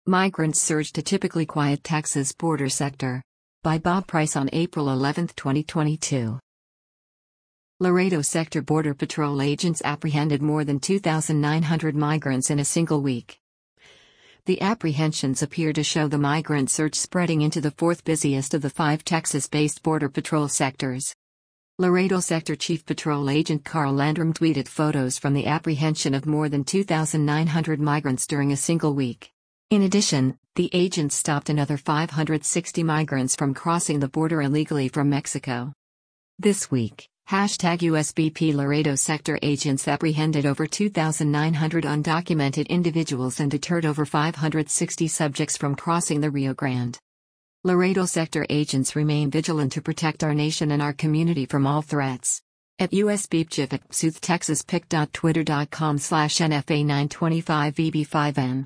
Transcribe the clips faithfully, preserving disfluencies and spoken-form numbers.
Migrants surge to typically quiet Texas border sector. By Bob Price on April eleventh, twenty twenty-two. Laredo Sector Border Patrol agents apprehended more than two thousand nine hundred migrants in a single week. The apprehensions appear to show the migrant surge spreading into the fourth busiest of the five Texas-based Border Patrol sectors. Laredo Sector Chief Patrol Agent Carl Landrum tweeted photos from the apprehension of more than two thousand nine hundred migrants during a single week. In addition, the agents stopped another five hundred sixty migrants from crossing the border illegally from Mexico. This week, hashtag U S B P Laredo Sector agents apprehended over two thousand nine hundred undocumented individuals and deterred over five hundred sixty subjects from crossing the Rio Grande. Laredo Sector agents remain vigilant to protect our nation and our community from all threats. At U S B P G I F at South Texas Pic dot Twitter dot com slash N F A nine twenty-five V B five N.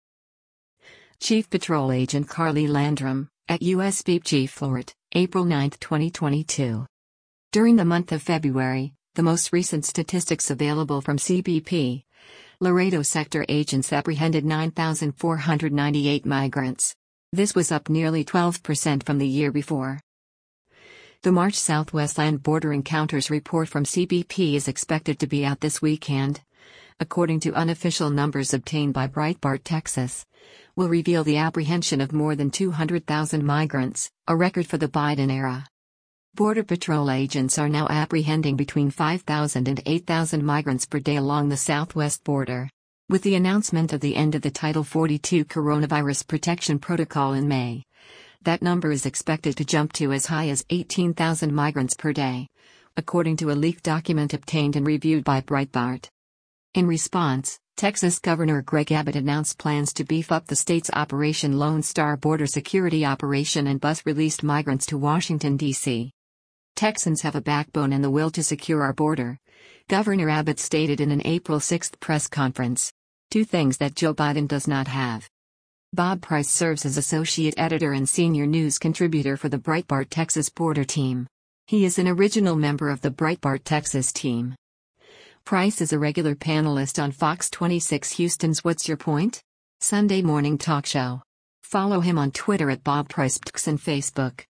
Chief Patrol Agent Carly Landrum, at U S B P G I F Florida, April ninth, twenty twenty-two. During the month of February, the most recent statistics available from C B P, Laredo Sector agents apprehended nine thousand four hundred ninety-eight migrants. This was up nearly twelve percent from the year before. The March Southwest Land Border Encounters report from C B P is expected to be out this weekend. According to unofficial numbers obtained by Breitbart Texas, will reveal the apprehension of more than two hundred thousand migrants, a record for the Biden era. Border Patrol agents are now apprehending between five thousand and eight thousand migrants per day along the southwest border. With the announcement of the end of the Title forty-two Coronavirus Protection Protocol in May, that number is expected to jump to as high as eighteen thousand migrants per day, according to a leaked document obtained and reviewed by Breitbart. In response, Texas Governor Greg Abbott announced plans to beef up the state's Operation Lone Star border security operation and bus released migrants to Washington, D C Texans have a backbone and the will to secure our border, Governor Abbott stated in an April sixth press conference. Two things that Joe Biden does not have. Bob Price serves as associate editor and senior news contributor for the Breitbart Texas border team. He is an original member of the Breitbart Texas team. Price is a regular panelist on Fox twenty-six Houston's What's Your Point? Sunday morning talk show. Follow him on Twitter at Bob Price and Facebook.